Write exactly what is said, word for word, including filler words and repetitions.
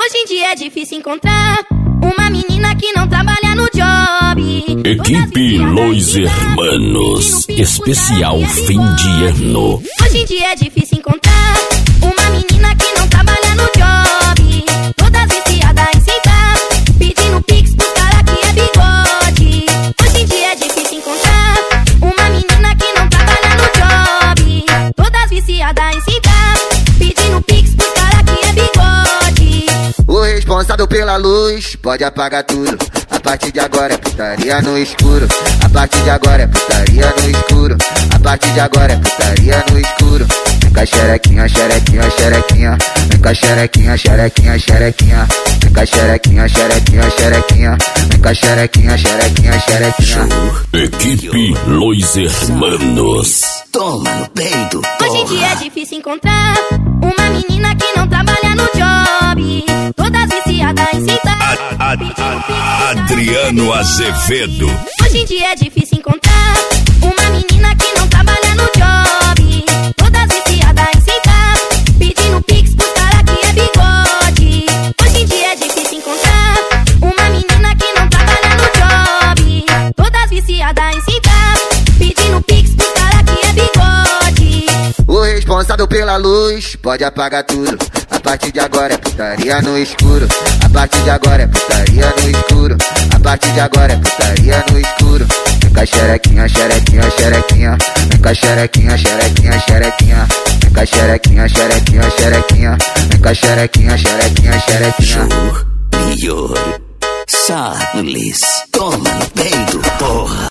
Hoje em dia é difícil encontrar uma menina que não trabalha no job. Equipe Los Hermanos, especial fim de ano. Hoje em dia é difícil encontrar uma menina que não trabalha no job. Todas viciadas em sentar, pedindo pix pros cara que é bigode. Hoje em dia é difícil encontrar uma menina que não trabalha no job. Todas viciadas em sentar, pedindo pix pros cara que é bigode. O responsável pela luz pode apagar tudo. A partir de agora é putaria no escuro. A partir de agora é putaria no escuro. A partir de agora é putaria no escuro. Vem cá xerequinha, xerequinha, xerequinha. Vem cá xerequinha, xerequinha, xerequinha. Vem cá xerequinha, xerequinha, xerequinha. Vem cá xerequinha, xerequinha, xerequinha. Equipe Los Hermanos. Toma no peito, Hoje em dia é difícil encontrar uma menina que não trabalha no job. Todas viciadas em sentar. A, a, Adriano Azevedo. Hoje em dia é difícil encontrar uma menina que não trabalha no job. Todas viciadas em sentar, pedindo pix pros cara que é bigode. Hoje em dia é difícil encontrar uma menina que não trabalha no job. Todas viciadas em sentar, pedindo pix pros cara que é bigode. O responsável pela luz pode apagar tudo. A partir de agora é putaria no escuro. A partir de agora é putaria no escuro. A partir de agora é putaria no escuro. Vem cá xerequinha, xerequinha, xerequinha. Vem cá xerequinha, xerequinha, xerequinha. Vem cá xerequinha, xerequinha, xerequinha. Vem cá xerequinha, xerequinha, xerequinha. melhor. Charles, toma no peito, porra.